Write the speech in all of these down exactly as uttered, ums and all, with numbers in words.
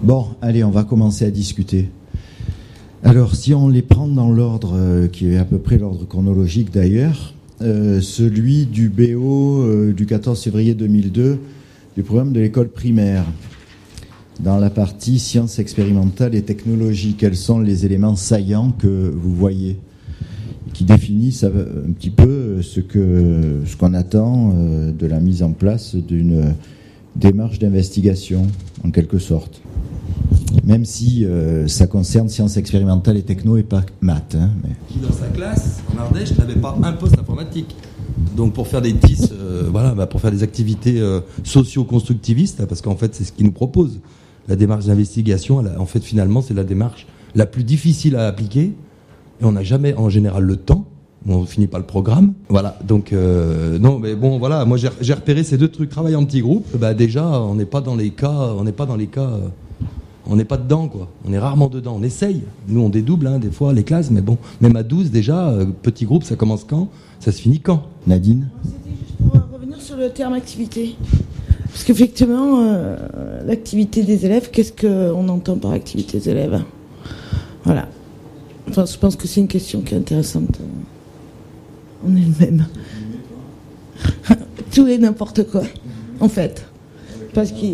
Bon, allez, on va commencer à discuter. Alors, si on les prend dans l'ordre, euh, qui est à peu près l'ordre chronologique d'ailleurs, euh, celui du B O euh, du quatorze février deux mille deux, du programme de l'école primaire, dans la partie sciences expérimentales et technologies, quels sont les éléments saillants que vous voyez, qui définissent un petit peu ce que ce qu'on attend euh, de la mise en place d'une démarche d'investigation, en quelque sorte. Même si euh, ça concerne sciences expérimentales et techno et pas maths. Hein, mais... Qui dans sa classe, en Ardèche, n'avait pas un poste informatique. Donc pour faire des T I S, euh, voilà, bah pour faire des activités euh, socio-constructivistes, parce qu'en fait c'est ce qu'ils nous proposent. La démarche d'investigation, elle, en fait finalement c'est la démarche la plus difficile à appliquer. Et on n'a jamais en général le temps. On finit pas le programme. Voilà. Donc euh, non, mais bon, voilà. Moi j'ai, j'ai repéré ces deux trucs. Travailler en petits groupes. Bah déjà, on n'est pas dans les cas. On n'est pas dans les cas. Euh, on n'est pas dedans, quoi. On est rarement dedans. On essaye. Nous, on dédouble hein, des fois les classes, mais bon, même à douze déjà, euh, petit groupe, ça commence quand ? Ça se finit quand ? Nadine ? C'était juste pour euh, revenir sur le terme activité. Parce qu'effectivement, euh, l'activité des élèves, qu'est-ce qu'on entend par activité des élèves ? Voilà. Enfin, je pense que c'est une question qui est intéressante en elle-même. Tout et n'importe quoi, en fait. Parce que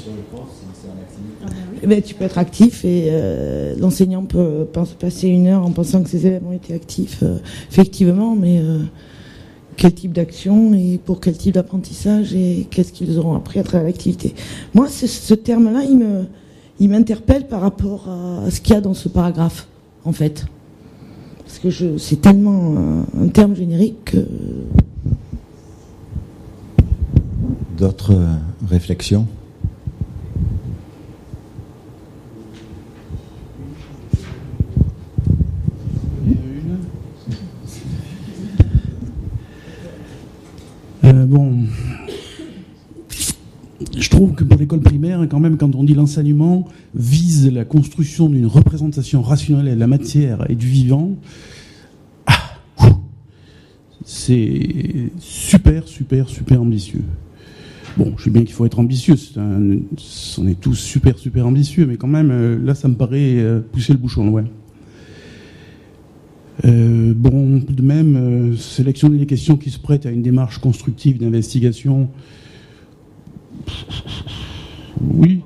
eh ben, tu peux être actif et euh, l'enseignant peut passer une heure en pensant que ses élèves ont été actifs, euh, effectivement, mais euh, quel type d'action et pour quel type d'apprentissage et qu'est-ce qu'ils auront appris à travers l'activité. Moi, ce, ce terme-là, il me, il m'interpelle par rapport à ce qu'il y a dans ce paragraphe, en fait. Parce que je, c'est tellement un, un terme générique que... D'autres euh, réflexions ? Euh, bon, je trouve que pour l'école primaire, quand même, quand on dit l'enseignement vise la construction d'une représentation rationnelle de la matière et du vivant, ah, c'est super, super, super ambitieux. Bon, je sais bien qu'il faut être ambitieux, c'est un, on est tous super, super ambitieux, mais quand même, là, ça me paraît pousser le bouchon loin. Euh, bon, de même, euh, sélectionner les questions qui se prêtent à une démarche constructive d'investigation. Oui.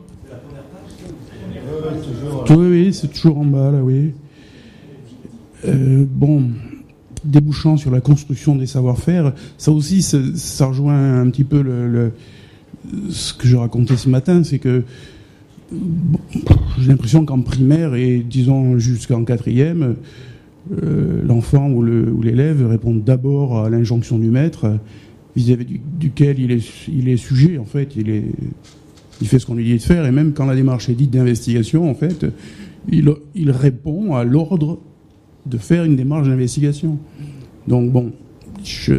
Oui, oui, c'est toujours en bas, là, oui. Euh, bon, débouchant sur la construction des savoir-faire, ça aussi, ça, ça rejoint un petit peu le, le, ce que je racontais ce matin, c'est que bon, j'ai l'impression qu'en primaire et, disons, jusqu'en quatrième, Euh, l'enfant ou, le, ou l'élève répond d'abord à l'injonction du maître vis-à-vis du, duquel il est, il est sujet, en fait, il, est, il fait ce qu'on lui dit de faire, et même quand la démarche est dite d'investigation, en fait, il, il répond à l'ordre de faire une démarche d'investigation. Donc bon, je,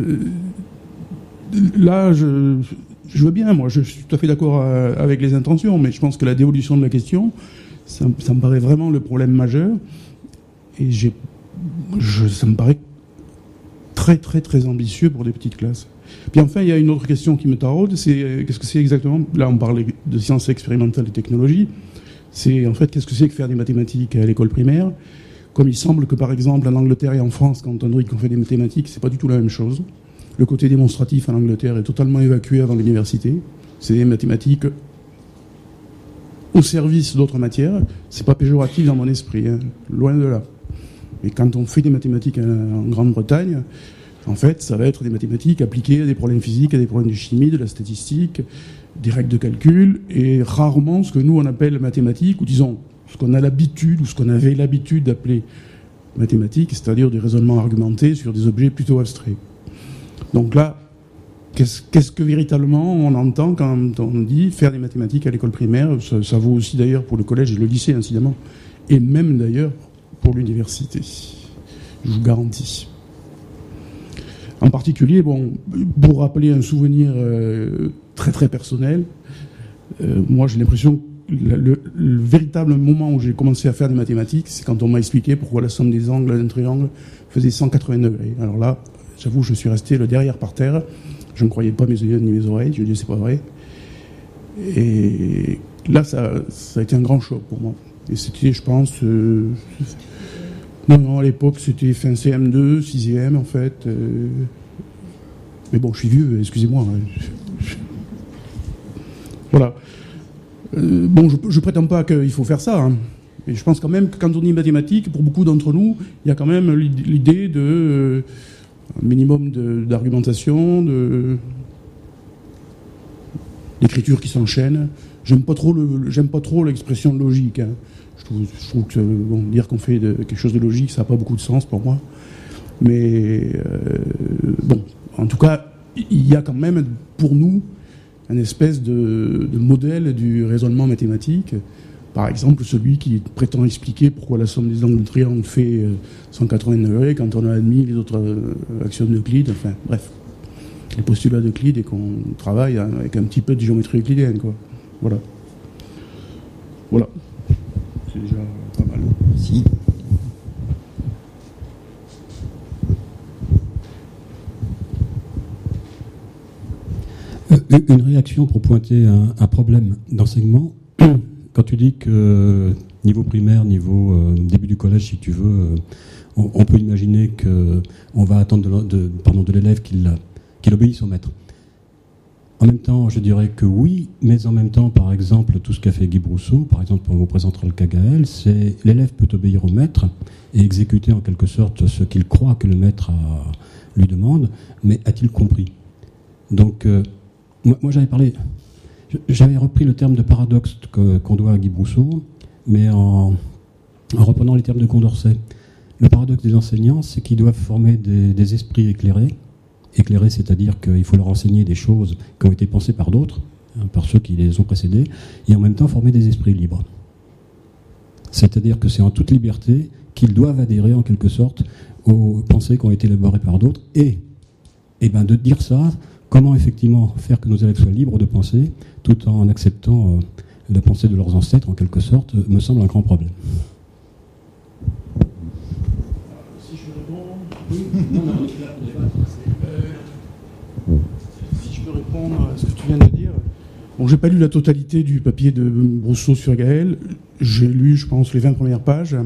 là, je, je veux bien, moi, je suis tout à fait d'accord avec les intentions, mais je pense que la dévolution de la question, ça, ça me paraît vraiment le problème majeur. Et j'ai, je, ça me paraît très, très, très ambitieux pour des petites classes. Puis enfin, il y a une autre question qui me taraude, c'est euh, qu'est-ce que c'est exactement, là on parlait de sciences expérimentales et technologies, c'est en fait qu'est-ce que c'est que faire des mathématiques à l'école primaire. Comme il semble que par exemple en Angleterre et en France, quand on dit qu'on fait des mathématiques, c'est pas du tout la même chose. Le côté démonstratif en Angleterre est totalement évacué avant l'université. C'est des mathématiques au service d'autres matières. C'est pas péjoratif dans mon esprit, hein, loin de là. Et quand on fait des mathématiques en Grande-Bretagne, en fait, ça va être des mathématiques appliquées à des problèmes physiques, à des problèmes de chimie, de la statistique, des règles de calcul, et rarement ce que nous on appelle mathématiques, ou disons ce qu'on a l'habitude, ou ce qu'on avait l'habitude d'appeler mathématiques, c'est-à-dire du raisonnement argumenté sur des objets plutôt abstraits. Donc là, qu'est-ce, qu'est-ce que véritablement on entend quand on dit faire des mathématiques à l'école primaire ? Ça, ça vaut aussi d'ailleurs pour le collège et le lycée, incidemment, et même d'ailleurs pour l'université, je vous garantis. En particulier, bon, pour rappeler un souvenir euh, très très personnel, euh, moi j'ai l'impression que le, le, le véritable moment où j'ai commencé à faire des mathématiques, c'est quand on m'a expliqué pourquoi la somme des angles d'un triangle faisait cent quatre-vingts degrés. Alors là, j'avoue, je suis resté le derrière par terre, je ne croyais pas mes yeux ni mes oreilles, je me disais c'est pas vrai. Et là, ça, ça a été un grand choc pour moi. Et c'était, je pense, euh, non, non, à l'époque, c'était fin C M deux, sixième, en fait. Euh, mais bon, je suis vieux, excusez-moi. Voilà. Euh, bon, je, je prétends pas qu'il faut faire ça, hein. Mais je pense quand même que quand on dit mathématiques, pour beaucoup d'entre nous, il y a quand même l'idée de euh, un minimum de, d'argumentation, de d'écriture qui s'enchaîne. J'aime pas trop le, j'aime pas trop l'expression logique, hein. Je trouve, je trouve que bon, dire qu'on fait de, quelque chose de logique, ça n'a pas beaucoup de sens pour moi. Mais euh, bon, en tout cas, il y a quand même pour nous une espèce de, de modèle du raisonnement mathématique. Par exemple, celui qui prétend expliquer pourquoi la somme des angles de triangle fait cent quatre-vingts degrés quand on a admis les autres axiomes d'Euclide. Enfin, bref, les postulats d'Euclide et qu'on travaille avec un petit peu de géométrie euclidienne, quoi. Voilà. Voilà. C'est déjà pas mal. Si. Une réaction pour pointer un, un problème d'enseignement. Quand tu dis que niveau primaire, niveau euh, début du collège, si tu veux, euh, on, on peut imaginer qu'on va attendre de, de, pardon, de l'élève qu'il, qu'il obéisse au maître. En même temps, je dirais que oui, mais en même temps, par exemple, tout ce qu'a fait Guy Brousseau, par exemple, on vous présentera le cas Gaël, c'est l'élève peut obéir au maître et exécuter en quelque sorte ce qu'il croit que le maître a, lui demande, mais a-t-il compris ? Donc, euh, moi, moi j'avais parlé... J'avais repris le terme de paradoxe que, qu'on doit à Guy Brousseau, mais en, en reprenant les termes de Condorcet. Le paradoxe des enseignants, c'est qu'ils doivent former des, des esprits éclairés. Éclairés, c'est-à-dire qu'il faut leur enseigner des choses qui ont été pensées par d'autres, hein, par ceux qui les ont précédés, et en même temps former des esprits libres. C'est-à-dire que c'est en toute liberté qu'ils doivent adhérer en quelque sorte aux pensées qui ont été élaborées par d'autres, et, et ben de dire ça... Comment effectivement faire que nos élèves soient libres de penser, tout en acceptant euh, la pensée de leurs ancêtres, en quelque sorte, me semble un grand problème. Si je peux répondre, oui. non, non, euh, si je peux répondre à ce que tu viens de dire. Bon, j'ai pas lu la totalité du papier de Brousseau sur Gaël. J'ai lu, je pense, les vingt premières pages.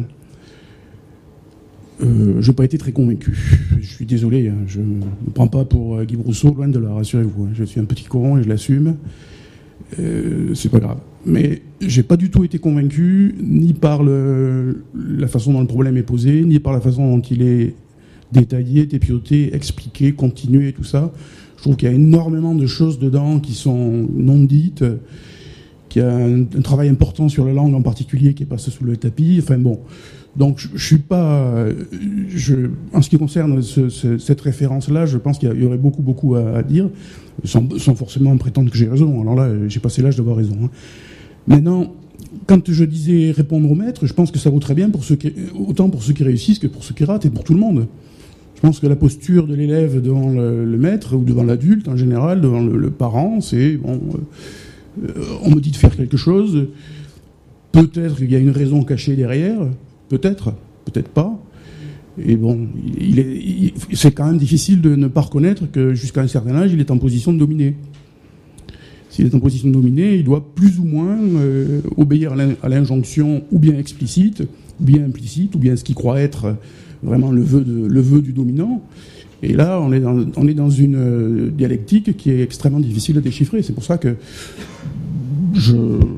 Euh, je n'ai pas été très convaincu. Je suis désolé, hein, je ne me prends pas pour Guy Brousseau, loin de là, rassurez-vous. Hein, je suis un petit coron et je l'assume. Euh, c'est pas grave. Mais j'ai pas du tout été convaincu, ni par le, la façon dont le problème est posé, ni par la façon dont il est détaillé, dépioté, expliqué, continué, tout ça. Je trouve qu'il y a énormément de choses dedans qui sont non dites, qu'il y a un, un travail important sur la langue en particulier qui est passé sous le tapis. Enfin bon. Donc, je, je suis pas. Je, en ce qui concerne ce, ce, cette référence-là, je pense qu'il y, a, il y aurait beaucoup, beaucoup à, à dire, sans, sans forcément prétendre que j'ai raison. Alors là, j'ai passé l'âge d'avoir raison. Hein. Maintenant, quand je disais répondre au maître, je pense que ça vaut très bien pour ceux qui, autant pour ceux qui réussissent que pour ceux qui ratent et pour tout le monde. Je pense que la posture de l'élève devant le, le maître ou devant l'adulte en général, devant le, le parent, c'est bon. Euh, on me dit de faire quelque chose. Peut-être qu'il y a une raison cachée derrière. Peut-être, peut-être pas. Et bon, il est, il, c'est quand même difficile de ne pas reconnaître que jusqu'à un certain âge, il est en position de dominer. S'il est en position de dominer, il doit plus ou moins euh, obéir à l'injonction ou bien explicite, ou bien implicite, ou bien ce qu'il croit être vraiment le vœu, de, le vœu du dominant. Et là, on est dans, on est dans une dialectique qui est extrêmement difficile à déchiffrer. C'est pour ça que je...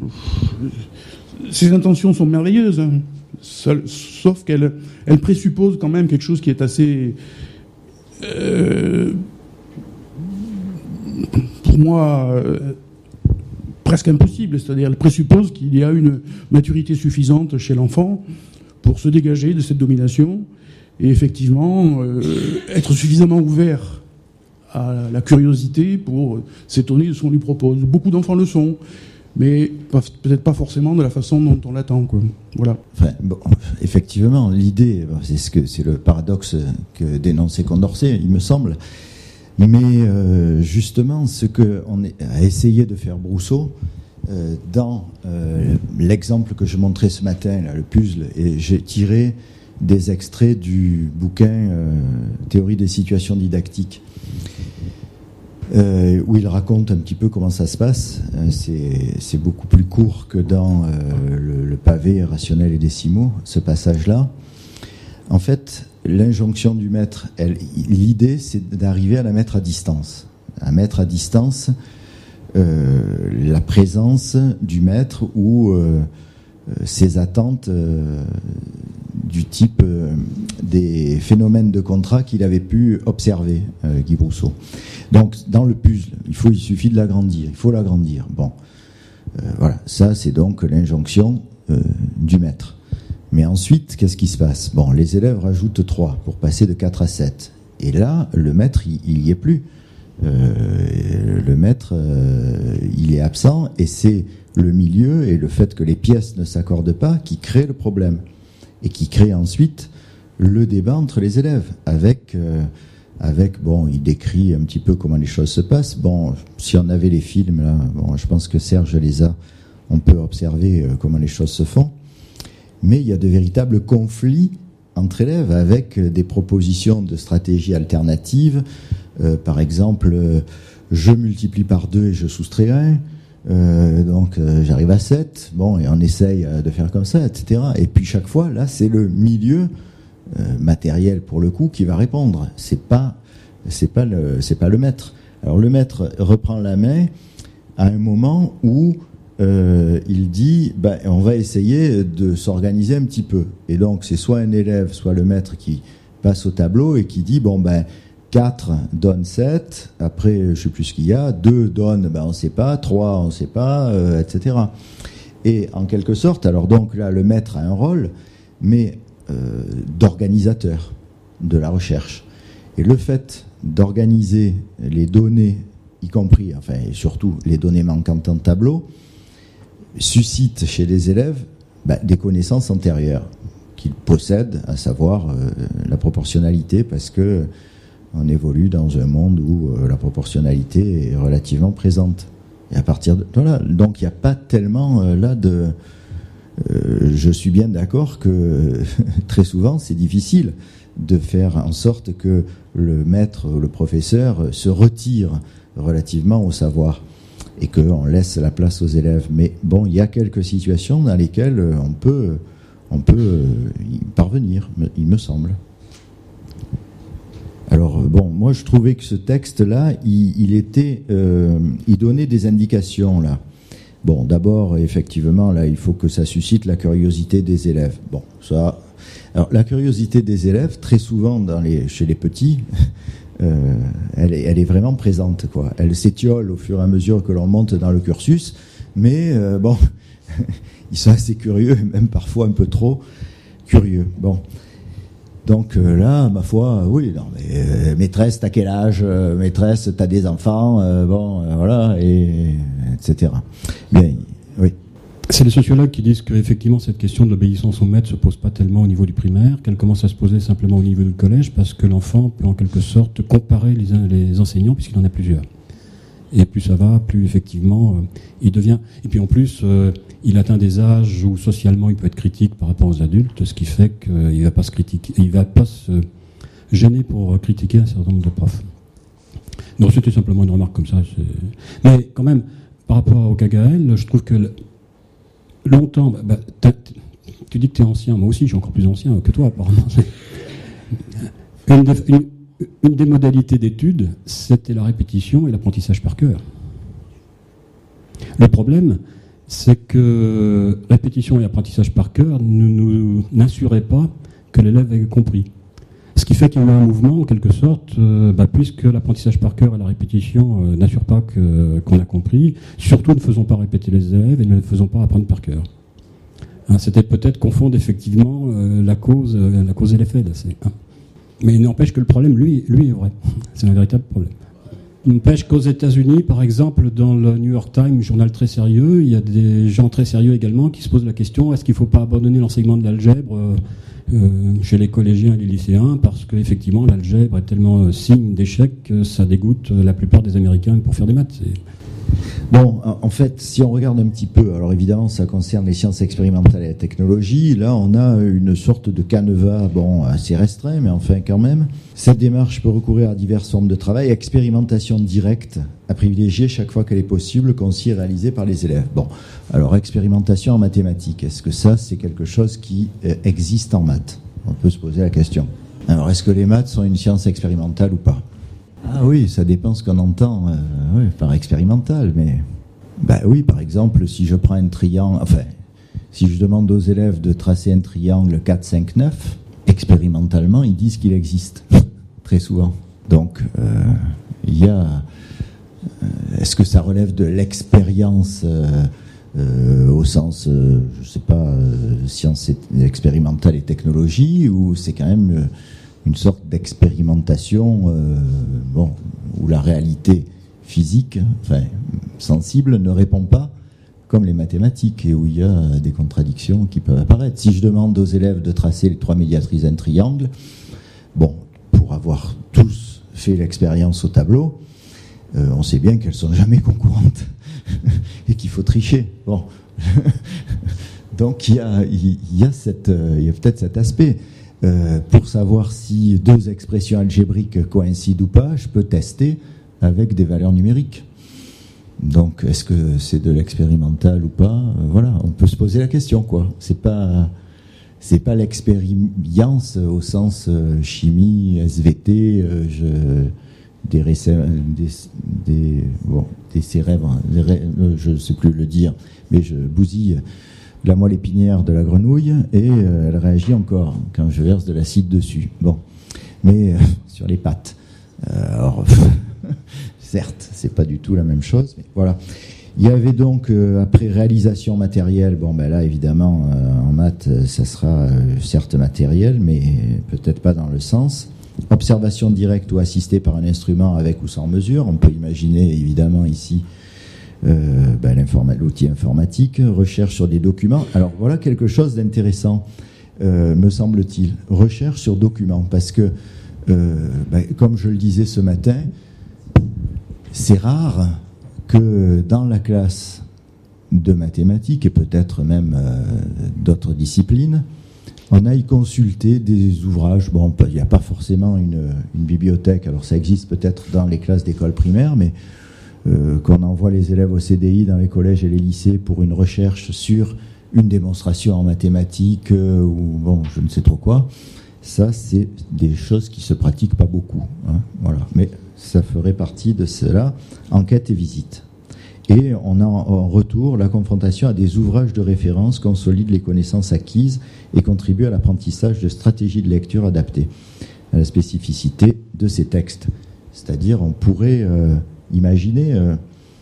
Ces intentions sont merveilleuses, hein. Seul, sauf qu'elle elle présuppose quand même quelque chose qui est assez, euh, pour moi, euh, presque impossible. C'est-à-dire, elle présuppose qu'il y a une maturité suffisante chez l'enfant pour se dégager de cette domination et effectivement euh, être suffisamment ouvert à la curiosité pour s'étonner de ce qu'on lui propose. Beaucoup d'enfants le sont. Mais peut-être pas forcément de la façon dont on l'attend, quoi. Voilà. Enfin, bon, effectivement, l'idée, c'est ce que c'est le paradoxe que dénonçait Condorcet, il me semble. Mais euh, justement, ce que on a essayé de faire Brousseau euh, dans euh, l'exemple que je montrais ce matin, là, le puzzle, et j'ai tiré des extraits du bouquin euh, Théorie des situations didactiques. euh, où il raconte un petit peu comment ça se passe. C'est, c'est beaucoup plus court que dans euh, le, le pavé rationnel et décimaux, ce passage-là. En fait, l'injonction du maître, elle, l'idée, c'est d'arriver à la mettre à distance. À mettre à distance euh, la présence du maître ou euh, ses attentes euh, du type euh, des phénomènes de contrat qu'il avait pu observer, euh, Guy Brousseau. Donc, dans le puzzle, il faut, il suffit de l'agrandir. Il faut l'agrandir. Bon, euh, voilà. Ça, c'est donc l'injonction euh, du maître. Mais ensuite, qu'est-ce qui se passe? Bon, les élèves rajoutent trois pour passer de quatre à sept. Et là, le maître, il, il y est plus. Euh, le maître, euh, il est absent, et c'est le milieu et le fait que les pièces ne s'accordent pas qui crée le problème. Et qui crée ensuite le débat entre les élèves. Avec, euh, avec, bon, il décrit un petit peu comment les choses se passent. Bon, si on avait les films, là, bon, je pense que Serge les a, on peut observer euh, comment les choses se font. Mais il y a de véritables conflits entre élèves avec des propositions de stratégies alternatives. Euh, par exemple, euh, je multiplie par deux et je soustrais un. Euh, donc euh, j'arrive à sept. Bon, et on essaye de faire comme ça, et cetera. Et puis chaque fois, là, c'est le milieu euh, matériel pour le coup qui va répondre. C'est pas, c'est pas le, c'est pas le maître. Alors le maître reprend la main à un moment où Euh, il dit, ben, on va essayer de s'organiser un petit peu. Et donc, c'est soit un élève, soit le maître qui passe au tableau et qui dit, bon, ben, quatre donne sept, après, je sais plus ce qu'il y a, deux donne, ben, on sait pas, trois, on sait pas, euh, et cetera. Et en quelque sorte, alors donc là, le maître a un rôle, mais euh, d'organisateur de la recherche. Et le fait d'organiser les données, y compris, enfin, et surtout les données manquantes en tableau, suscite chez les élèves bah, des connaissances antérieures qu'ils possèdent, à savoir euh, la proportionnalité, parce que on évolue dans un monde où euh, la proportionnalité est relativement présente. Et à partir de voilà, donc il n'y a pas tellement euh, là de. Euh, je suis bien d'accord que très souvent c'est difficile de faire en sorte que le maître ou le professeur se retire relativement au savoir et qu'on laisse la place aux élèves. Mais bon, il y a quelques situations dans lesquelles on peut, on peut y parvenir, il me semble. Alors, bon, moi je trouvais que ce texte-là, il, il était, euh, il donnait des indications, là. Bon, d'abord, effectivement, là, il faut que ça suscite la curiosité des élèves. Bon, ça... Alors, la curiosité des élèves, très souvent dans les, chez les petits... Euh, elle, est, elle est vraiment présente, quoi. Elle s'étiole au fur et à mesure que l'on monte dans le cursus, mais euh, bon, ils sont assez curieux, même parfois un peu trop curieux. Bon, donc euh, là, ma foi, oui, non, mais euh, maîtresse, t'as quel âge? euh, Maîtresse, t'as des enfants? euh, Bon, euh, voilà, et, et etc. Bien, oui. C'est les sociologues qui disent qu'effectivement cette question de l'obéissance au maître se pose pas tellement au niveau du primaire, qu'elle commence à se poser simplement au niveau du collège, parce que l'enfant peut en quelque sorte comparer les, les enseignants puisqu'il en a plusieurs. Et plus ça va, plus effectivement euh, il devient... Et puis en plus, euh, il atteint des âges où socialement il peut être critique par rapport aux adultes, ce qui fait qu'il euh, va pas se critiquer, il va pas se gêner pour critiquer un certain nombre de profs. Donc c'était simplement une remarque comme ça. C'est... Mais quand même, par rapport au K G L, je trouve que... Le... Longtemps, bah, bah, tu dis que tu es ancien, moi aussi je suis encore plus ancien que toi apparemment. Une, des, une, une des modalités d'étude, c'était la répétition et l'apprentissage par cœur. Le problème, c'est que répétition et apprentissage par cœur ne nous n'assuraient pas que l'élève ait compris. Ce qui fait qu'il y a eu un mouvement, en quelque sorte, euh, bah, puisque l'apprentissage par cœur et la répétition euh, n'assurent pas que, qu'on a compris, surtout ne faisons pas répéter les élèves et ne faisons pas apprendre par cœur. Hein, c'était peut-être confondre effectivement euh, la cause, euh, la cause et l'effet. Là, c'est, hein. Mais il n'empêche que le problème, lui, lui est vrai. C'est un véritable problème. Il n'empêche qu'aux États-Unis, par exemple, dans le New York Times, journal très sérieux, il y a des gens très sérieux également qui se posent la question, est-ce qu'il ne faut pas abandonner l'enseignement de l'algèbre euh, Euh, chez les collégiens et les lycéens, parce qu'effectivement l'algèbre est tellement euh, signe d'échec que ça dégoûte euh, la plupart des Américains pour faire des maths. C'est... Bon, en fait, si on regarde un petit peu, alors évidemment, ça concerne les sciences expérimentales et la technologie. Là, on a une sorte de canevas, bon, assez restreint, mais enfin quand même. Cette démarche peut recourir à diverses formes de travail. Expérimentation directe à privilégier chaque fois qu'elle est possible, concis et réalisée par les élèves. Bon, alors expérimentation en mathématiques, est-ce que ça, c'est quelque chose qui euh, existe en maths? On peut se poser la question. Alors, est-ce que les maths sont une science expérimentale ou pas? Ah oui, ça dépend ce qu'on entend euh, oui, par expérimental, mais bah oui, par exemple, si je prends un triangle, enfin, si je demande aux élèves de tracer un triangle quatre, cinq, neuf, expérimentalement, ils disent qu'il existe, très souvent. Donc, euh, il y a... Euh, est-ce que ça relève de l'expérience euh, euh, au sens, euh, je sais pas, euh, sciences expérimentales et technologie, ou c'est quand même... Euh, une sorte d'expérimentation euh, bon, où la réalité physique, enfin, sensible, ne répond pas comme les mathématiques et où il y a des contradictions qui peuvent apparaître. Si je demande aux élèves de tracer les trois médiatrices d'un triangle, bon, pour avoir tous fait l'expérience au tableau, euh, on sait bien qu'elles sont jamais concurrentes et qu'il faut tricher. Bon, donc il y a, il y a cette, il y a peut-être cet aspect. Euh, pour savoir si deux expressions algébriques coïncident ou pas, je peux tester avec des valeurs numériques. Donc, est-ce que c'est de l'expérimental ou pas? euh, Voilà, on peut se poser la question, quoi. C'est pas, c'est pas l'expérience au sens euh, chimie, S V T, euh, je, des, récé- des, des, bon, des cérèbres, des ré- euh, je sais plus le dire, mais je bousille la moelle épinière de la grenouille et euh, elle réagit encore quand je verse de l'acide dessus. Bon, mais euh, sur les pattes. Euh, alors, certes, c'est pas du tout la même chose, mais voilà. Il y avait donc euh, après réalisation matérielle. Bon, ben là, évidemment, euh, en maths, ça sera euh, certes matériel, mais peut-être pas dans le sens. Observation directe ou assistée par un instrument avec ou sans mesure. On peut imaginer évidemment ici. Euh, ben, l'informa- l'outil informatique, recherche sur des documents. Alors voilà quelque chose d'intéressant, euh, me semble-t-il. Recherche sur documents, parce que, euh, ben, comme je le disais ce matin, c'est rare que dans la classe de mathématiques, et peut-être même euh, d'autres disciplines, on aille consulter des ouvrages. Bon, il n'y a pas forcément une, une bibliothèque, alors ça existe peut-être dans les classes d'école primaire, mais Euh, qu'on envoie les élèves au C D I dans les collèges et les lycées pour une recherche sur une démonstration en mathématiques euh, ou bon, je ne sais trop quoi. Ça, c'est des choses qui se pratiquent pas beaucoup. Hein, voilà. Mais ça ferait partie de cela, enquête et visite. Et on a en retour la confrontation à des ouvrages de référence consolident les connaissances acquises et contribuent à l'apprentissage de stratégies de lecture adaptées à la spécificité de ces textes. C'est-à-dire, on pourrait... Euh, Imaginez, euh,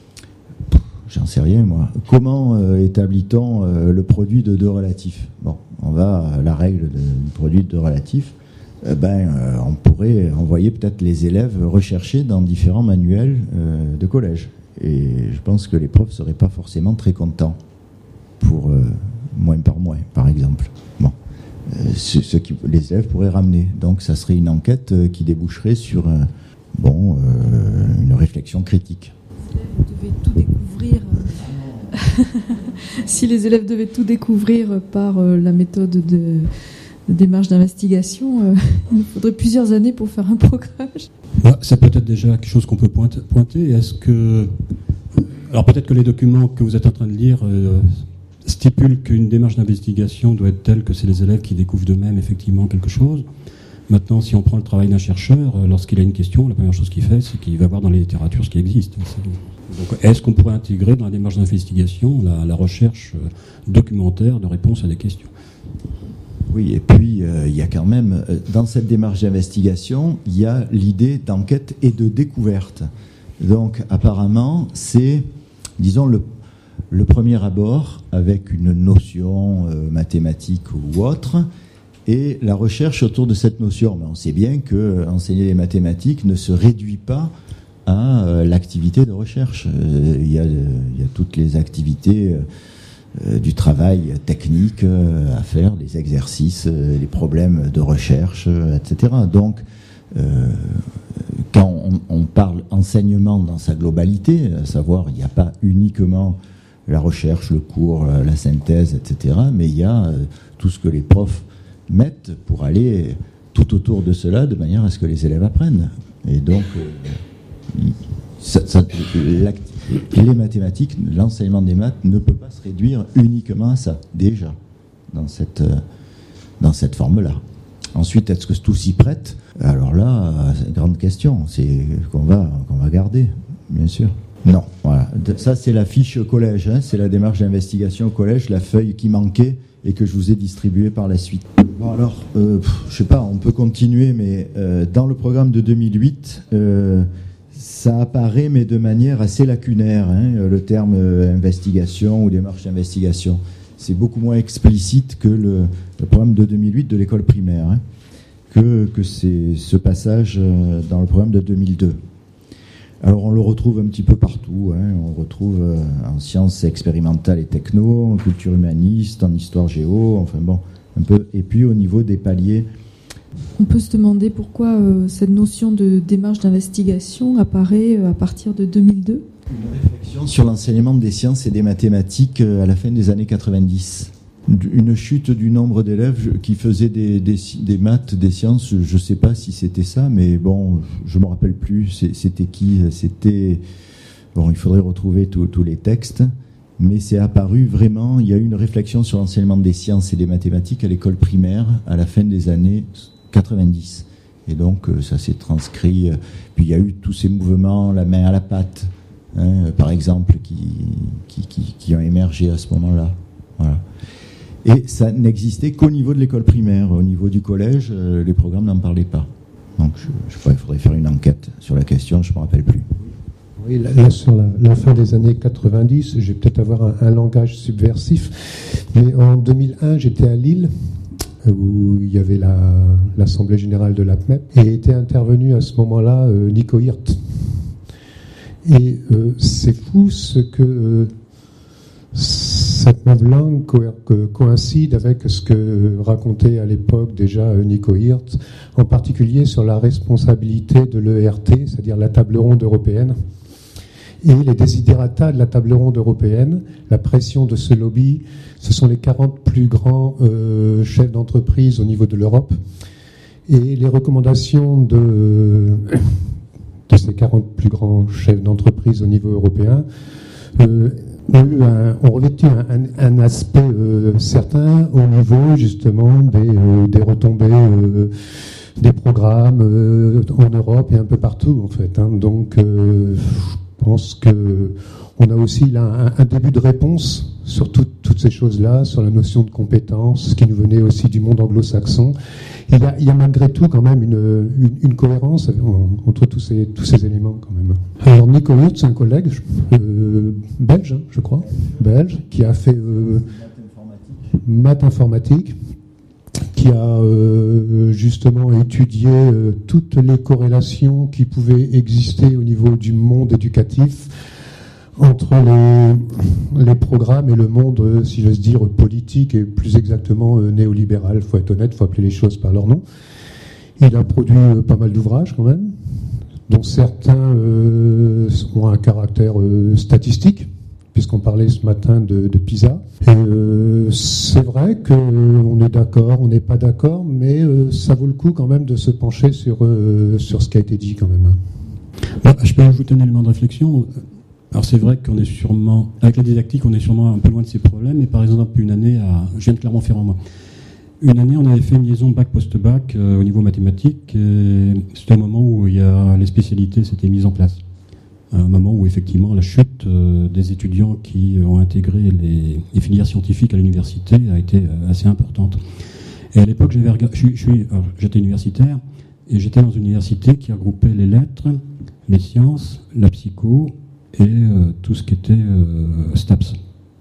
j'en sais rien moi, comment euh, établit-on euh, le produit de deux relatifs? Bon, on va à la règle de, du produit de deux relatifs. Eh ben, euh, on pourrait envoyer peut-être les élèves rechercher dans différents manuels euh, de collège. Et je pense que les profs ne seraient pas forcément très contents pour euh, moins par moins, par exemple. Bon, euh, ce, ce que les élèves pourraient ramener. Donc, ça serait une enquête euh, qui déboucherait sur... Euh, Bon, euh, une réflexion critique. Si les élèves devaient tout découvrir, euh, si les élèves devaient tout découvrir par euh, la méthode de, de démarche d'investigation, euh, il faudrait plusieurs années pour faire un programme. Bah, c'est peut-être déjà quelque chose qu'on peut pointer. pointer. Est-ce que, alors peut-être que les documents que vous êtes en train de lire euh, stipulent qu'une démarche d'investigation doit être telle que c'est les élèves qui découvrent d'eux-mêmes effectivement quelque chose. Maintenant, si on prend le travail d'un chercheur, lorsqu'il a une question, la première chose qu'il fait, c'est qu'il va voir dans les littératures ce qui existe. Donc, est-ce qu'on pourrait intégrer dans la démarche d'investigation la, la recherche documentaire de réponse à des questions? Oui, et puis euh, il y a quand même, dans cette démarche d'investigation, il y a l'idée d'enquête et de découverte. Donc, apparemment, c'est, disons, le, le premier abord avec une notion euh, mathématique ou autre, et la recherche autour de cette notion. Mais on sait bien que enseigner les mathématiques ne se réduit pas à euh, l'activité de recherche. Euh, il y a, il y a toutes les activités euh, du travail technique euh, à faire, les exercices, euh, les problèmes de recherche, euh, et cetera. Donc, euh, quand on, on parle enseignement dans sa globalité, à savoir, il n'y a pas uniquement la recherche, le cours, la synthèse, et cetera, mais il y a euh, tout ce que les profs mettent pour aller tout autour de cela, de manière à ce que les élèves apprennent. Et donc, euh, ça, ça, les mathématiques, l'enseignement des maths ne peut pas se réduire uniquement à ça, déjà, dans cette, euh, dans cette forme-là. Ensuite, est-ce que tout s'y prête ? Alors là, c'est une grande question, c'est qu'on va, qu'on va garder, bien sûr. Non, voilà. Ça, c'est la fiche collège, hein. C'est la démarche d'investigation au collège, la feuille qui manquait et que je vous ai distribuée par la suite. Bon, alors, euh, je sais pas, on peut continuer, mais euh, dans le programme de deux mille huit, euh, ça apparaît, mais de manière assez lacunaire, hein, le terme euh, investigation ou démarche d'investigation. C'est beaucoup moins explicite que le, le programme de deux mille huit de l'école primaire, hein, que, que c'est ce passage euh, dans le programme de deux mille deux. Alors on le retrouve un petit peu partout, hein. On le retrouve euh, en sciences expérimentales et techno, en culture humaniste, en histoire géo, enfin bon, un peu. Et puis au niveau des paliers. On peut se demander pourquoi euh, cette notion de démarche d'investigation apparaît euh, à partir de deux mille deux. Une réflexion sur l'enseignement des sciences et des mathématiques euh, à la fin des années quatre-vingt-dix. Une chute du nombre d'élèves qui faisaient des, des, des maths, des sciences, je ne sais pas si c'était ça, mais bon, je ne me rappelle plus, c'était qui, c'était... Bon, il faudrait retrouver tous les textes, mais c'est apparu vraiment, il y a eu une réflexion sur l'enseignement des sciences et des mathématiques à l'école primaire à la fin des années quatre-vingt-dix. Et donc, ça s'est transcrit, puis il y a eu tous ces mouvements, la main à la pâte, hein, par exemple, qui, qui, qui, qui ont émergé à ce moment-là. Voilà. Et ça n'existait qu'au niveau de l'école primaire. Au niveau du collège, euh, les programmes n'en parlaient pas. Donc je, je crois qu'il faudrait faire une enquête sur la question, je ne me rappelle plus. Oui, là, là sur la, la fin des années quatre-vingt-dix, je vais peut-être avoir un, un langage subversif, mais en deux mille un, j'étais à Lille, où il y avait la, l'Assemblée Générale de l'A P M E P, et était intervenu à ce moment-là euh, Nico Hirt. Et euh, c'est fou ce que... Euh, cette langue co- co- coïncide avec ce que racontait à l'époque déjà Nico Hirt, en particulier sur la responsabilité de l'E R T, c'est-à-dire la table ronde européenne, et les desiderata de la table ronde européenne, la pression de ce lobby. Ce sont les quarante plus grands euh, chefs d'entreprise au niveau de l'Europe, et les recommandations de, de ces quarante plus grands chefs d'entreprise au niveau européen euh, ont, eu un, ont revêtu un, un, un aspect euh, certain au niveau justement des, euh, des retombées euh, des programmes euh, en Europe et un peu partout en fait. Hein. Donc euh, je pense que on a aussi là un, un début de réponse sur tout, toutes ces choses-là, sur la notion de compétence, qui nous venait aussi du monde anglo-saxon. Il y a, il y a malgré tout quand même une, une, une cohérence entre tous ces, tous ces éléments quand même. Alors Nico Hirt, c'est un collègue euh, belge, hein, je crois, belge, qui a fait euh, maths informatique, qui a euh, justement étudié euh, toutes les corrélations qui pouvaient exister au niveau du monde éducatif entre les, les programmes et le monde, si j'ose dire, politique et plus exactement euh, néolibéral. Il faut être honnête, il faut appeler les choses par leur nom. Il a produit euh, pas mal d'ouvrages quand même, dont certains euh, ont un caractère euh, statistique, puisqu'on parlait ce matin de, de PISA. Et, euh, c'est vrai qu'on est d'accord, on n'est pas d'accord, mais euh, ça vaut le coup quand même de se pencher sur, euh, sur ce qui a été dit quand même. Bah, je peux ajouter un élément de réflexion. Alors c'est vrai qu'on est sûrement, avec la didactique, on est sûrement un peu loin de ces problèmes, mais par exemple une année à, je viens de Clermont-Ferrand moi, une année on avait fait une liaison bac post-bac euh, au niveau mathématique, et c'était un moment où il y a, les spécialités s'étaient mises en place. Un moment où effectivement la chute euh, des étudiants qui ont intégré les, les filières scientifiques à l'université a été euh, assez importante. Et à l'époque j'avais regardé, je, je suis, alors, j'étais universitaire, et j'étais dans une université qui regroupait les lettres, les sciences, la psycho, et euh, tout ce qui était euh, STAPS.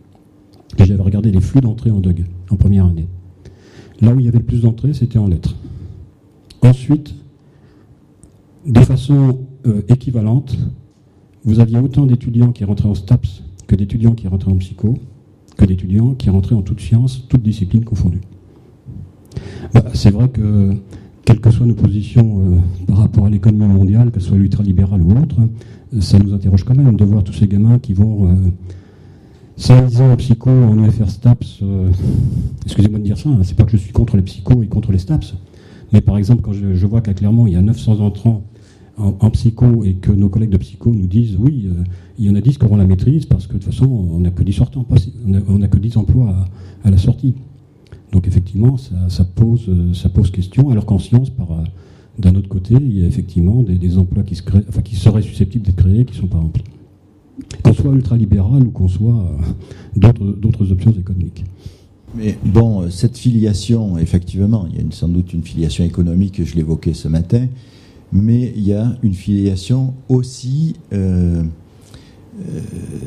Et j'avais regardé les flux d'entrée en D U G en première année. Là où il y avait le plus d'entrées, c'était en lettres. Ensuite, de façon euh, équivalente, vous aviez autant d'étudiants qui rentraient en STAPS que d'étudiants qui rentraient en psycho, que d'étudiants qui rentraient en toutes sciences, toutes disciplines confondues. Bah, c'est vrai que quelles que soient nos positions euh, par rapport à l'économie mondiale, qu'elle soit ultralibérale ou autre, euh, ça nous interroge quand même de voir tous ces gamins qui vont, euh, cinq ans en psycho, en U F R STAPS, euh, excusez-moi de dire ça, hein, c'est pas que je suis contre les psychos et contre les STAPS, mais par exemple, quand je, je vois qu'à Clermont, il y a neuf cents entrants en, en psycho et que nos collègues de psycho nous disent oui, euh, il y en a dix qui auront la maîtrise parce que de toute façon, on n'a que dix sortants, on n'a que dix emplois à, à la sortie. Donc effectivement, ça, ça, pose, ça pose question, alors qu'en sciences, par, d'un autre côté, il y a effectivement des, des emplois qui, se créent, enfin, qui seraient susceptibles d'être créés, qui ne sont pas remplis. Qu'on soit ultralibéral ou qu'on soit euh, d'autres, d'autres options économiques. Mais bon, cette filiation, effectivement, il y a une, sans doute une filiation économique, je l'évoquais ce matin, mais il y a une filiation aussi... Euh, Euh,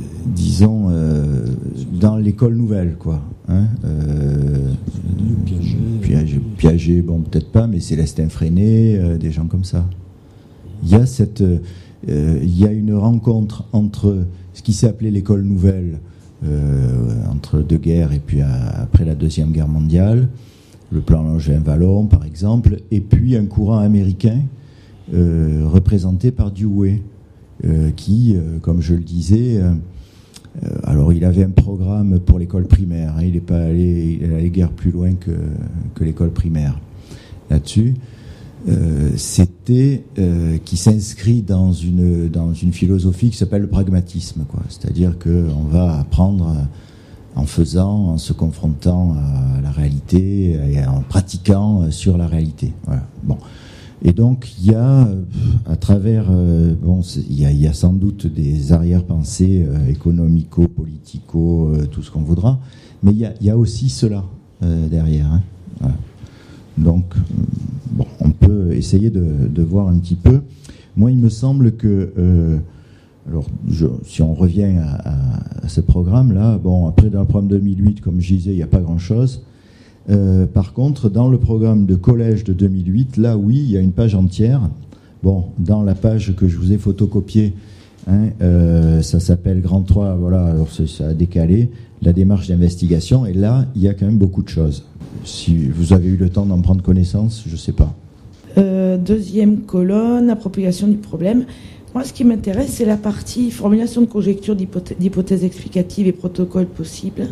disons euh, dans l'école nouvelle, quoi. Hein, euh, Piaget, Piaget, Piaget, bon peut-être pas, mais Célestin Freinet, euh, des gens comme ça. Il y a cette, euh, il y a une rencontre entre ce qui s'est appelé l'école nouvelle euh, entre deux guerres et puis à, après la deuxième guerre mondiale, le plan Langevin-Vallon par exemple, et puis un courant américain euh, représenté par Dewey. Euh, qui, euh, comme je le disais, euh, euh, alors il avait un programme pour l'école primaire, hein, il n'est pas allé, il allait guère plus loin que, que l'école primaire là-dessus. Euh, c'était euh, qui s'inscrit dans une dans une philosophie qui s'appelle le pragmatisme, quoi. C'est-à-dire que on va apprendre en faisant, en se confrontant à la réalité et en pratiquant sur la réalité. Voilà. Bon. Et donc il y a, à travers, euh, bon, il y a, il y a sans doute des arrière-pensées euh, économico, politico, euh, tout ce qu'on voudra, mais il y a, il y a aussi cela euh, derrière. Hein. Voilà. Donc, euh, bon, on peut essayer de, de voir un petit peu. Moi, il me semble que, euh, alors, je, si on revient à, à, à ce programme-là, bon, après dans le programme deux mille huit, comme je disais, il n'y a pas grand-chose. Euh, par contre, dans le programme de collège de deux mille huit, là, oui, il y a une page entière. Bon, dans la page que je vous ai photocopiée, hein, euh, ça s'appelle Grand trois, voilà, alors ça a décalé, la démarche d'investigation, et là, il y a quand même beaucoup de choses. Si vous avez eu le temps d'en prendre connaissance, je ne sais pas. Euh, deuxième colonne, appropriation du problème. Moi, ce qui m'intéresse, c'est la partie formulation de conjectures, d'hypothèses, d'hypothèses explicatives et protocoles possibles,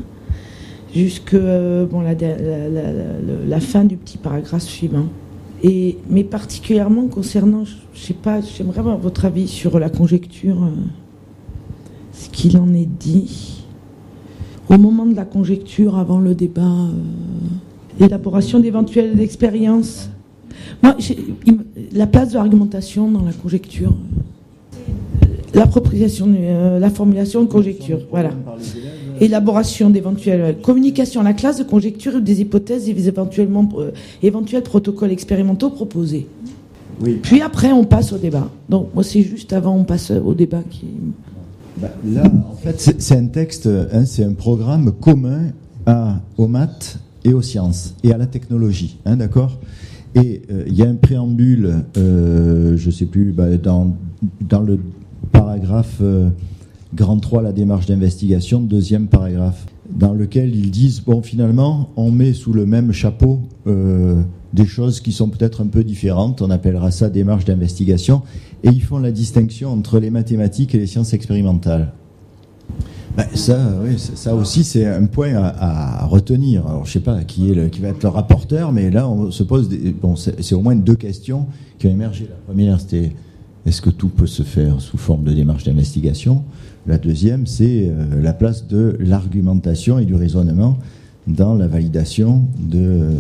jusque euh, bon, la, la, la, la, la fin du petit paragraphe suivant. Et, mais particulièrement concernant, je, je sais pas, j'aimerais avoir votre avis sur la conjecture, euh, ce qu'il en est dit. Au moment de la conjecture, avant le débat, euh, l'élaboration d'éventuelles expériences. Moi, j'ai, la place de l'argumentation dans la conjecture, l'appropriation, euh, la formulation de conjecture, voilà. Élaboration d'éventuelles communication à la classe de conjecture ou des hypothèses et des éventuellement euh, éventuels protocoles expérimentaux proposés. Oui. Puis après, on passe au débat. Donc, moi, c'est juste avant, on passe au débat qui. Bah, là, en fait, c'est, c'est un texte, hein, c'est un programme commun à, aux maths et aux sciences et à la technologie, hein, d'accord. Et il euh, y a un préambule, euh, je sais plus, bah, dans dans le paragraphe. Euh, Grand trois, la démarche d'investigation, deuxième paragraphe, dans lequel ils disent, bon, finalement, on met sous le même chapeau euh, des choses qui sont peut-être un peu différentes, on appellera ça démarche d'investigation, et ils font la distinction entre les mathématiques et les sciences expérimentales. Ben, ça, oui, ça aussi, c'est un point à, à retenir. Alors, je sais pas qui, est le, qui va être le rapporteur, mais là, on se pose, des, bon, c'est, c'est au moins deux questions qui ont émergé. La première, c'était, est-ce que tout peut se faire sous forme de démarche d'investigation ? La deuxième, c'est euh, la place de l'argumentation et du raisonnement dans la validation de... Euh,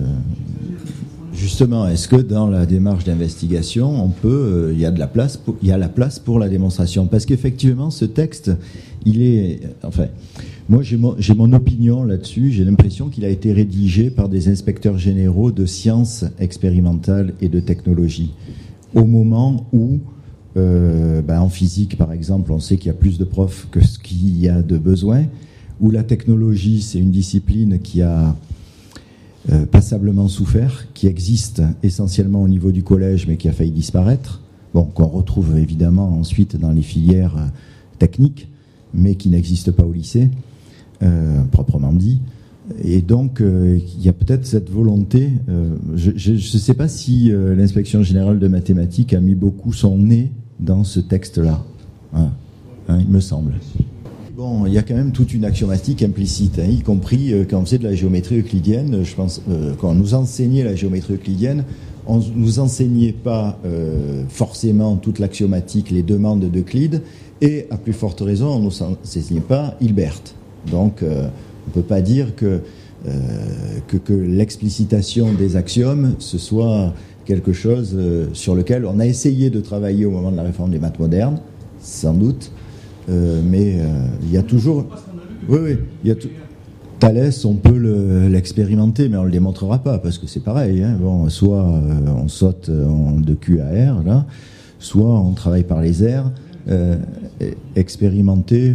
justement, est-ce que dans la démarche d'investigation, on peut, il euh, y a de la place, pour, il y a la place pour la démonstration ? Parce qu'effectivement, ce texte, il est... Enfin, moi, j'ai mon, j'ai mon opinion là-dessus. J'ai l'impression qu'il a été rédigé par des inspecteurs généraux de sciences expérimentales et de technologie, au moment où... Euh, ben en physique, par exemple, on sait qu'il y a plus de profs que ce qu'il y a de besoin, où la technologie, c'est une discipline qui a euh, passablement souffert, qui existe essentiellement au niveau du collège, mais qui a failli disparaître, bon, qu'on retrouve évidemment ensuite dans les filières techniques, mais qui n'existe pas au lycée, euh, proprement dit. Et donc, euh, il y a peut-être cette volonté. Euh, je ne sais pas si euh, l'inspection générale de mathématiques a mis beaucoup son nez dans ce texte-là. Hein, hein, il me semble. Bon, il y a quand même toute une axiomatique implicite, hein, y compris euh, quand on faisait de la géométrie euclidienne. Je pense euh, quand on nous enseignait la géométrie euclidienne, on nous enseignait pas euh, forcément toute l'axiomatique, les demandes d'Euclide, et à plus forte raison, on nous enseignait pas Hilbert. Donc, euh, on peut pas dire que, euh, que que l'explicitation des axiomes ce soit quelque chose euh, sur lequel on a essayé de travailler au moment de la réforme des maths modernes, sans doute. Euh, mais euh, il y a toujours, oui, oui, il y a tout. Thalès, on peut le, l'expérimenter, mais on le démontrera pas parce que c'est pareil. Hein. Bon, soit euh, on saute en, de Q à R là, soit on travaille par les airs. Euh, expérimenter,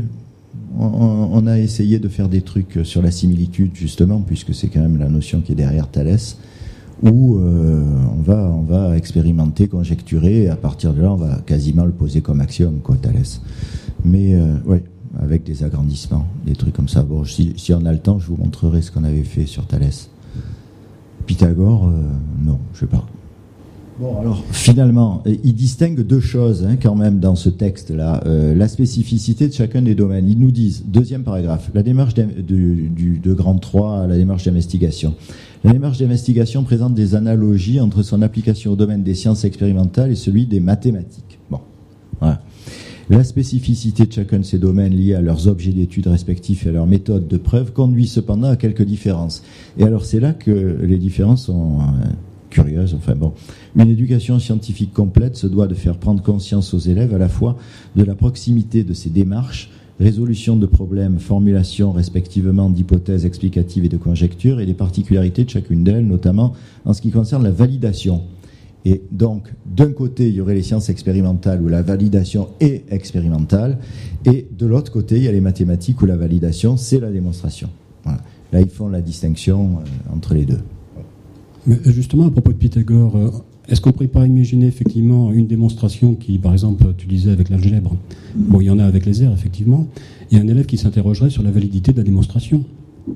on, on a essayé de faire des trucs sur la similitude justement, puisque c'est quand même la notion qui est derrière Thalès, où euh, on va on va expérimenter, conjecturer, et à partir de là, on va quasiment le poser comme axiome, quoi, Thalès. Mais euh, ouais, avec des agrandissements, des trucs comme ça. Bon, si, si on a le temps, je vous montrerai ce qu'on avait fait sur Thalès. Pythagore, euh, non, je sais pas. Bon, alors finalement, il distingue deux choses hein, quand même dans ce texte-là. Euh, la spécificité de chacun des domaines. Ils nous disent, deuxième paragraphe, la démarche de, du, de Grand trois, la démarche d'investigation. La démarche d'investigation présente des analogies entre son application au domaine des sciences expérimentales et celui des mathématiques. Bon, voilà. La spécificité de chacun de ces domaines liés à leurs objets d'études respectifs et à leurs méthodes de preuve conduit cependant à quelques différences. Et alors c'est là que les différences sont euh, curieuses. Enfin bon, une éducation scientifique complète se doit de faire prendre conscience aux élèves à la fois de la proximité de ces démarches, résolution de problèmes, formulation respectivement d'hypothèses explicatives et de conjectures, et des particularités de chacune d'elles, notamment en ce qui concerne la validation. Et donc, d'un côté, il y aurait les sciences expérimentales où la validation est expérimentale, et de l'autre côté, il y a les mathématiques où la validation, c'est la démonstration. Voilà. Là, ils font la distinction euh, entre les deux. Mais justement, à propos de Pythagore, euh, est-ce qu'on ne pourrait pas imaginer effectivement une démonstration qui, par exemple, tu disais avec l'algèbre, bon, il y en a avec les airs, effectivement, et un élève qui s'interrogerait sur la validité de la démonstration.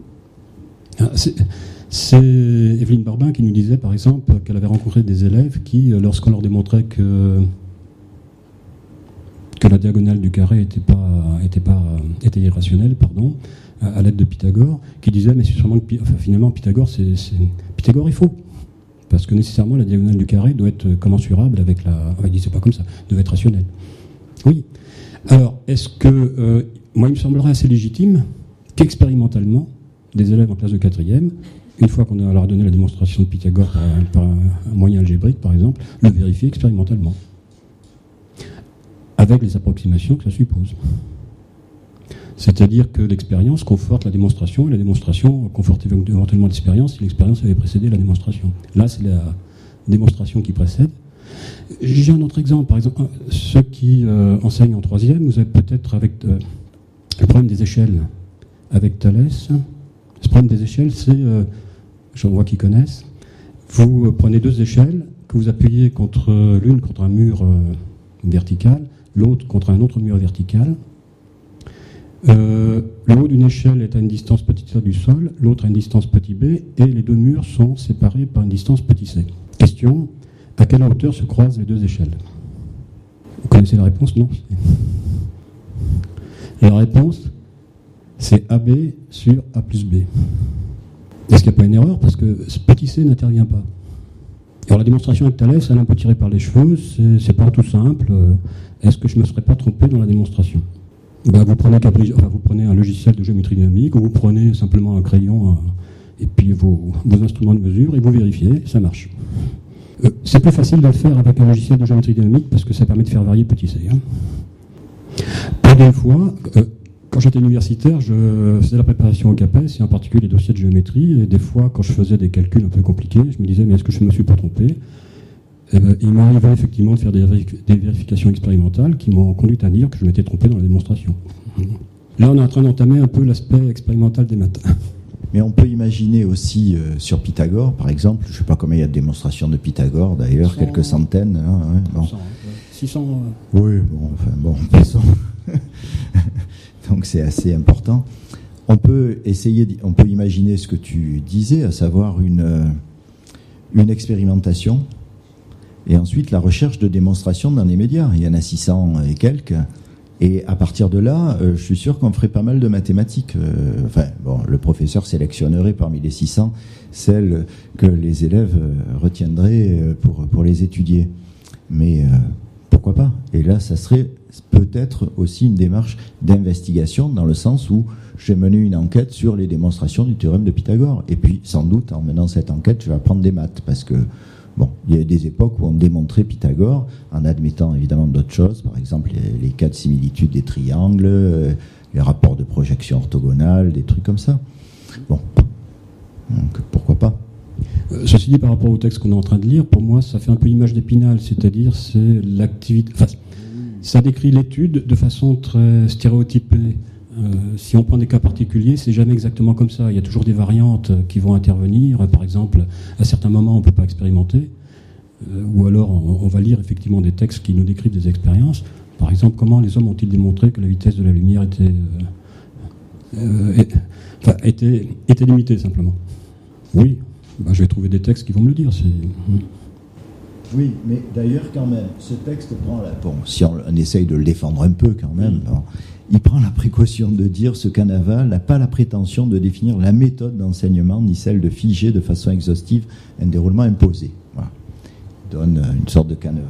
C'est... C'est Evelyne Barbin qui nous disait, par exemple, qu'elle avait rencontré des élèves qui, lorsqu'on leur démontrait que, que la diagonale du carré était, pas, était, pas, était irrationnelle, pardon, à, à l'aide de Pythagore, qui disaient, mais c'est sûrement que, enfin, finalement, Pythagore, c'est, c'est, Pythagore est faux. Parce que nécessairement, la diagonale du carré doit être commensurable avec la... Enfin, il disait pas comme ça, doit être rationnelle. Oui. Alors, est-ce que... Euh, moi, il me semblerait assez légitime qu'expérimentalement, des élèves en classe de quatrième, une fois qu'on leur a donné la démonstration de Pythagore par, par un moyen algébrique, par exemple, le vérifier expérimentalement, avec les approximations que ça suppose. C'est-à-dire que l'expérience conforte la démonstration, et la démonstration conforte éventuellement l'expérience si l'expérience avait précédé la démonstration. Là, c'est la démonstration qui précède. J'ai un autre exemple, par exemple, ceux qui euh, enseignent en troisième, vous avez peut-être avec euh, le problème des échelles avec Thalès. Ce problème des échelles, c'est, euh, j'en vois qui connaissent, vous prenez deux échelles que vous appuyez contre euh, l'une contre un mur euh, vertical, l'autre contre un autre mur vertical. Euh, le haut d'une échelle est à une distance petit a du sol, l'autre à une distance petit b, et les deux murs sont séparés par une distance petit c. Question, à quelle hauteur se croisent les deux échelles? Vous connaissez la réponse? Non. La réponse, c'est A B sur A plus B. Est-ce qu'il n'y a pas une erreur? Parce que ce petit c n'intervient pas. Alors la démonstration avec Thalès, elle est un peu tirée par les cheveux, c'est, c'est pas tout simple. Est-ce que je ne me serais pas trompé dans la démonstration? Ben, vous, prenez enfin, vous prenez un logiciel de géométrie dynamique, ou vous prenez simplement un crayon un, et puis vos, vos instruments de mesure, et vous vérifiez, ça marche. Euh, c'est plus facile de le faire avec un logiciel de géométrie dynamique, parce que ça permet de faire varier petit c. Hein. Pour des fois... Euh, Quand j'étais universitaire, je faisais la préparation au CAPES, et en particulier les dossiers de géométrie, et des fois, quand je faisais des calculs un peu compliqués, je me disais, mais est-ce que je ne me suis pas trompé? Et ben, il m'arrivait effectivement de faire des, vérif- des vérifications expérimentales qui m'ont conduit à dire que je m'étais trompé dans la démonstration. Là, on est en train d'entamer un peu l'aspect expérimental des maths. Mais on peut imaginer aussi euh, sur Pythagore, par exemple, je ne sais pas combien il y a de démonstrations de Pythagore, d'ailleurs, cent... quelques centaines. Hein, ouais, bon. cent, six cents. Euh... Oui, bon, enfin, bon, passons. Donc c'est assez important. on peut essayer, on peut imaginer ce que tu disais, à savoir une, une expérimentation et ensuite la recherche de démonstration dans les médias. Il y en a six cents et quelques. Et à partir de là, euh, je suis sûr qu'on ferait pas mal de mathématiques. Euh, enfin, bon, le professeur sélectionnerait parmi les six cents celles que les élèves euh, retiendraient euh, pour, pour les étudier. Mais euh, pourquoi pas? Et là, ça serait peut-être aussi une démarche d'investigation dans le sens où j'ai mené une enquête sur les démonstrations du théorème de Pythagore. Et puis, sans doute, en menant cette enquête, je vais apprendre des maths parce que bon, il y a des époques où on démontrait Pythagore en admettant évidemment d'autres choses, par exemple les, les cas de similitude des triangles, euh, les rapports de projection orthogonale, des trucs comme ça. Bon, donc pourquoi pas. Euh, ceci dit, par rapport au texte qu'on est en train de lire, pour moi, ça fait un peu image d'Épinal, c'est-à-dire c'est l'activité. Enfin, ça décrit l'étude de façon très stéréotypée. Euh, si on prend des cas particuliers, c'est jamais exactement comme ça. Il y a toujours des variantes qui vont intervenir. Par exemple, à certains moments, on ne peut pas expérimenter. Euh, ou alors, on, on va lire effectivement des textes qui nous décrivent des expériences. Par exemple, comment les hommes ont-ils démontré que la vitesse de la lumière était, euh, euh, et, enfin, était, était limitée, simplement. Oui, ben, je vais trouver des textes qui vont me le dire. C'est... Oui, mais d'ailleurs, quand même, ce texte prend la... Bon, si on, on essaye de le défendre un peu, quand même... Bon, il prend la précaution de dire ce Caneva n'a pas la prétention de définir la méthode d'enseignement ni celle de figer de façon exhaustive un déroulement imposé. Voilà. Il donne une sorte de Caneva.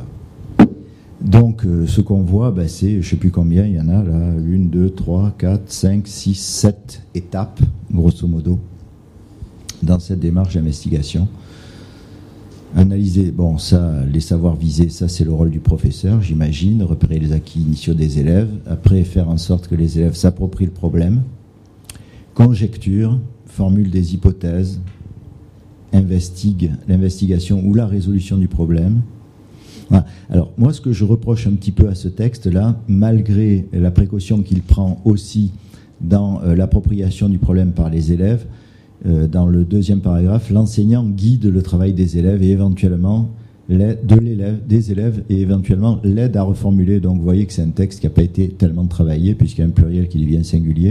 Donc, euh, ce qu'on voit, ben, c'est, je ne sais plus combien, il y en a là, une, deux, trois, quatre, cinq, six, sept étapes, grosso modo, dans cette démarche d'investigation. Analyser, bon, ça, les savoirs visés, ça c'est le rôle du professeur, j'imagine, repérer les acquis initiaux des élèves, après faire en sorte que les élèves s'approprient le problème, conjecture, formule des hypothèses, investigue l'investigation ou la résolution du problème. Voilà. Alors, moi, ce que je reproche un petit peu à ce texte-là, malgré la précaution qu'il prend aussi dans euh, l'appropriation du problème par les élèves, dans le deuxième paragraphe, l'enseignant guide le travail des élèves et éventuellement l'aide de l'élève, des élèves et éventuellement l'aide à reformuler. Donc vous voyez que c'est un texte qui n'a pas été tellement travaillé puisqu'il y a un pluriel qui devient singulier,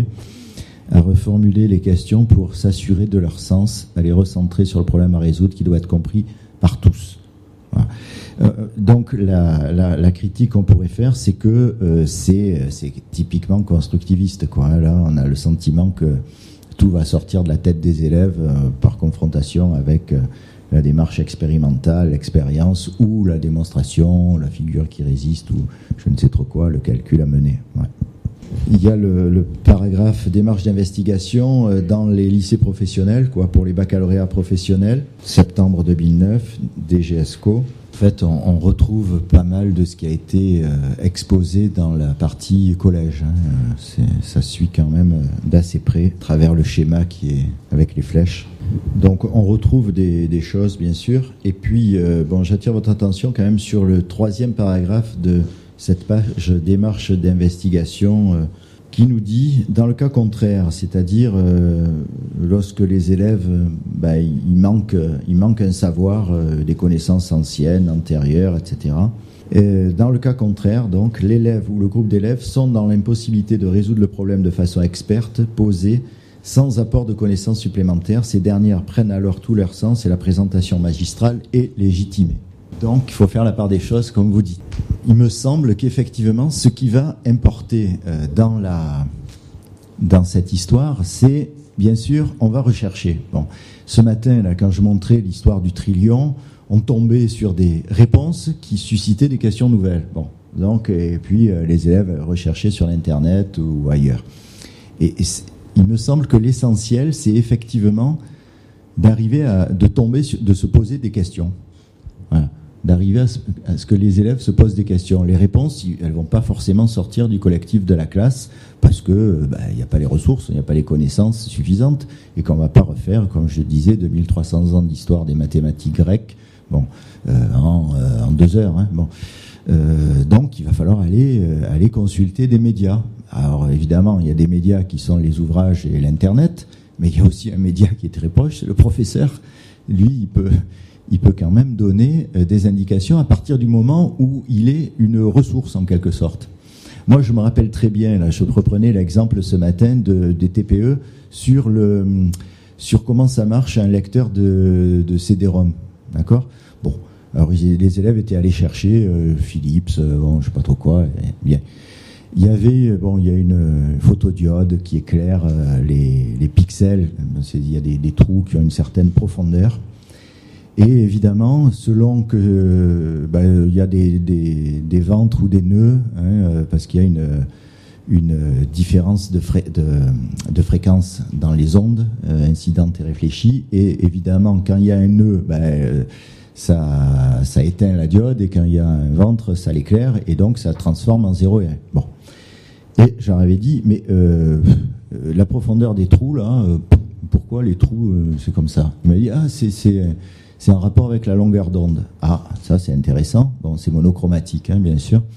à reformuler les questions pour s'assurer de leur sens, à les recentrer sur le problème à résoudre qui doit être compris par tous. Voilà. Euh, donc la, la, la critique qu'on pourrait faire, c'est que euh, c'est, c'est typiquement constructiviste, quoi. Là, on a le sentiment que tout va sortir de la tête des élèves euh, par confrontation avec euh, la démarche expérimentale, l'expérience ou la démonstration, la figure qui résiste ou je ne sais trop quoi, le calcul à mener. Ouais. Il y a le, le paragraphe démarche d'investigation euh, dans les lycées professionnels, quoi, pour les baccalauréats professionnels, septembre deux mille neuf, D G S C O. En fait, on, on retrouve pas mal de ce qui a été euh, exposé dans la partie collège. Hein. C'est, ça suit quand même euh, d'assez près, à travers le schéma qui est avec les flèches. Donc, on retrouve des, des choses, bien sûr. Et puis, euh, bon, j'attire votre attention quand même sur le troisième paragraphe de cette page démarche d'investigation euh, qui nous dit, dans le cas contraire, c'est-à-dire euh, lorsque les élèves, euh, bah, il manque, il manque un savoir, euh, des connaissances anciennes, antérieures, et cetera. Et dans le cas contraire, donc, l'élève ou le groupe d'élèves sont dans l'impossibilité de résoudre le problème de façon experte, posée, sans apport de connaissances supplémentaires. Ces dernières prennent alors tout leur sens et la présentation magistrale est légitimée. Donc, il faut faire la part des choses, comme vous dites. Il me semble qu'effectivement, ce qui va importer euh, dans, la, dans cette histoire, c'est, bien sûr, on va rechercher. Bon, ce matin, là, quand je montrais l'histoire du trillion, on tombait sur des réponses qui suscitaient des questions nouvelles. Bon, donc, et puis euh, les élèves recherchaient sur l'Internet ou ailleurs. Et, et il me semble que l'essentiel, c'est effectivement d'arriver à de tomber, sur, de se poser des questions. Voilà. D'arriver à ce, à ce que les élèves se posent des questions. Les réponses, elles vont pas forcément sortir du collectif de la classe parce que bah, y a pas les ressources, il n'y a pas les connaissances suffisantes et qu'on va pas refaire, comme je disais, deux mille trois cents ans d'histoire des mathématiques grecques, bon, euh, en, euh, en deux heures. Hein, bon. Euh, donc, il va falloir aller, euh, aller consulter des médias. Alors, évidemment, il y a des médias qui sont les ouvrages et l'Internet, mais il y a aussi un média qui est très proche, c'est le professeur. Lui, il peut... il peut quand même donner des indications à partir du moment où il est une ressource en quelque sorte. Moi, je me rappelle très bien, là, je reprenais l'exemple ce matin de, des T P E sur, le, sur comment ça marche un lecteur de, de C D ROM. D'accord ? Bon, alors les élèves étaient allés chercher euh, Philips, euh, bon, je sais pas trop quoi, et, bien. Il y avait, bon, il y a une photodiode qui éclaire euh, les, les pixels. C'est, il y a des, des trous qui ont une certaine profondeur. Et évidemment, selon que euh, bah, il y a des, des, des ventres ou des nœuds, hein, euh, parce qu'il y a une, une différence de, fré, de, de fréquence dans les ondes euh, incidentes et réfléchies. Et évidemment, quand il y a un nœud, bah, euh, ça, ça éteint la diode, et quand il y a un ventre, ça l'éclaire, et donc ça transforme en zéro et un. Bon. Et j'en avais dit, mais euh, la profondeur des trous, là, euh, pourquoi les trous, euh, c'est comme ça ? Il m'a dit, ah, c'est, c'est, c'est en rapport avec la longueur d'onde. Ah, ça c'est intéressant. Bon, c'est monochromatique, hein, bien sûr.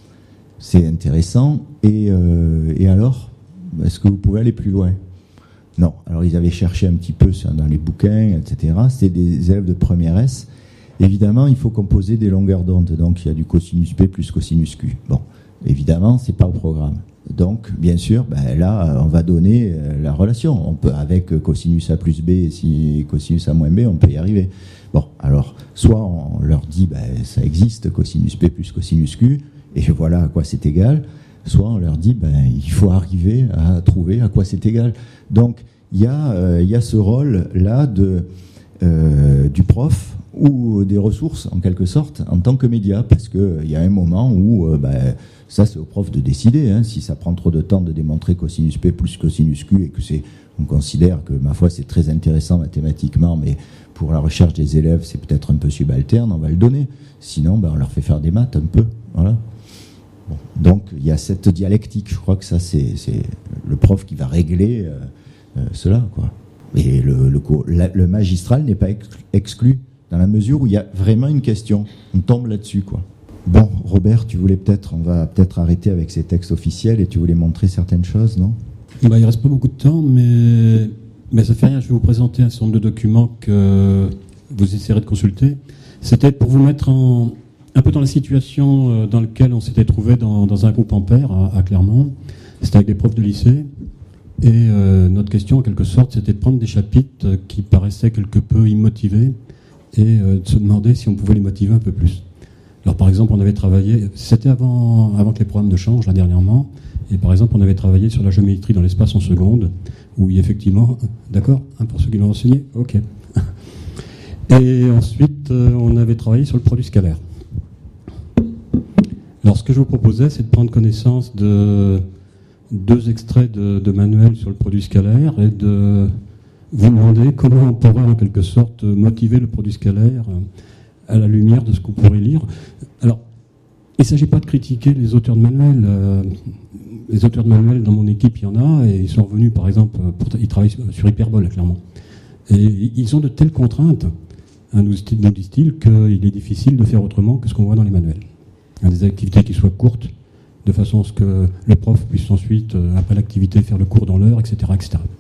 C'est intéressant. Et, euh, et alors, est-ce que vous pouvez aller plus loin ? Non. Alors ils avaient cherché un petit peu dans les bouquins, et cetera. C'était des élèves de première S. Évidemment, il faut composer des longueurs d'onde. Donc il y a du cosinus P plus cosinus Q. Bon, évidemment, c'est pas au programme. Donc, bien sûr, ben là, on va donner euh, la relation. On peut, avec cosinus A plus B, et si cosinus A moins B, on peut y arriver. Bon, alors, soit on leur dit, ben, ça existe, cosinus P plus cosinus Q, et voilà à quoi c'est égal. Soit on leur dit, ben, il faut arriver à trouver à quoi c'est égal. Donc, il y a, euh, il y a ce rôle-là de, euh, du prof, ou des ressources, en quelque sorte, en tant que média, parce qu'il y a un moment où, euh, ben, ça c'est au prof de décider, hein, si ça prend trop de temps de démontrer cosinus P plus cosinus Q, et que c'est, on considère que, ma foi, c'est très intéressant mathématiquement, mais pour la recherche des élèves, c'est peut-être un peu subalterne, on va le donner. Sinon, ben, on leur fait faire des maths un peu, voilà. Bon. Donc, il y a cette dialectique, je crois que ça, c'est, c'est le prof qui va régler euh, euh, cela, quoi. Et le, le, la, le magistral n'est pas exclu, dans la mesure où il y a vraiment une question. On tombe là-dessus, quoi. Bon, Robert, tu voulais peut-être, on va peut-être arrêter avec ces textes officiels, et tu voulais montrer certaines choses, non ? Bah, il ne reste pas beaucoup de temps, mais, mais ça fait rien. Je vais vous présenter un certain nombre de documents que vous essayerez de consulter. C'était pour vous mettre en, un peu dans la situation dans laquelle on s'était trouvé dans, dans un groupe Ampère à, à Clermont. C'était avec des profs de lycée. Et euh, notre question, en quelque sorte, c'était de prendre des chapitres qui paraissaient quelque peu immotivés et euh, de se demander si on pouvait les motiver un peu plus. Alors par exemple, on avait travaillé, c'était avant, avant que les programmes ne changent, là dernièrement, et par exemple, on avait travaillé sur la géométrie dans l'espace en seconde, où effectivement, d'accord, hein, pour ceux qui l'ont enseigné, ok. Et ensuite, euh, on avait travaillé sur le produit scalaire. Alors ce que je vous proposais, c'est de prendre connaissance de deux extraits de, de manuels sur le produit scalaire et de vous demander comment on pourrait en quelque sorte motiver le produit scalaire à la lumière de ce qu'on pourrait lire. Alors, il ne s'agit pas de critiquer les auteurs de manuels. Euh, les auteurs de manuels, dans mon équipe, il y en a, et ils sont revenus, par exemple, pour, ils travaillent sur Hyperbole, clairement. Et ils ont de telles contraintes, hein, nous, nous disent-ils, qu'il est difficile de faire autrement que ce qu'on voit dans les manuels. Hein, des activités qui soient courtes, de façon à ce que le prof puisse ensuite, après l'activité, faire le cours dans l'heure, et cetera, et cetera.